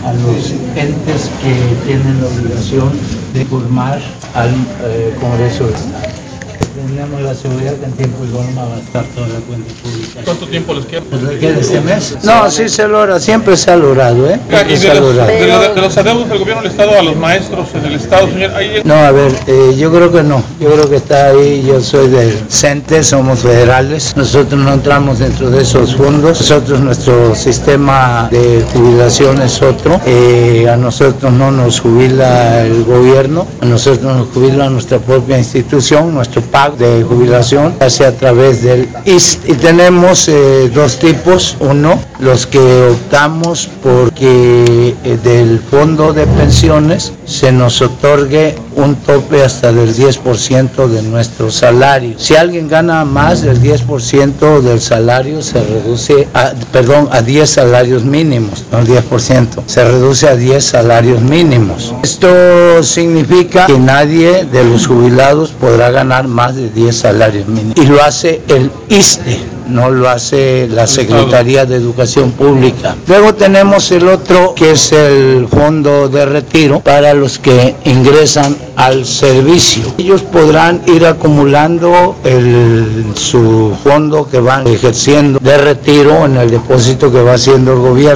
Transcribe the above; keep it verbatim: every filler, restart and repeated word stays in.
a los entes que tienen la obligación de informar al eh, Congreso del Estado. Tenemos la seguridad que en tiempo y forma va a estar toda la cuenta pública. ¿Cuánto tiempo les queda? ¿Les requiere este mes? No, sí se logra, siempre se ha logrado, ¿eh? ¿Y de, se ha los, logrado. de, la, de los adeudos del gobierno del Estado a los maestros en el Estado, señor? ¿Ahí... No, a ver, eh, yo creo que no, yo creo que está ahí, yo soy del CENTE, somos federales, nosotros no entramos dentro de esos fondos, nosotros nuestro sistema de jubilación es otro, eh, a nosotros no nos jubila el gobierno, a nosotros nos jubila nuestra propia institución, nuestro pago de jubilación hace a través del I S S S. Y tenemos eh, dos tipos, uno, los que optamos porque eh, del fondo de pensiones se nos otorgue un tope hasta del diez por ciento de nuestro salario. Si alguien gana más del diez por ciento del salario, se reduce a, perdón, a diez salarios mínimos, no diez por ciento, se reduce a diez salarios mínimos. Esto significa que nadie de los jubilados podrá ganar más de diez salarios mínimos. Y lo hace el I S S S, no lo hace la Secretaría de Educación Pública. Luego tenemos el otro, que es el fondo de retiro para los que ingresan al servicio. Ellos podrán ir acumulando el, su fondo que van ejerciendo de retiro en el depósito que va haciendo el gobierno.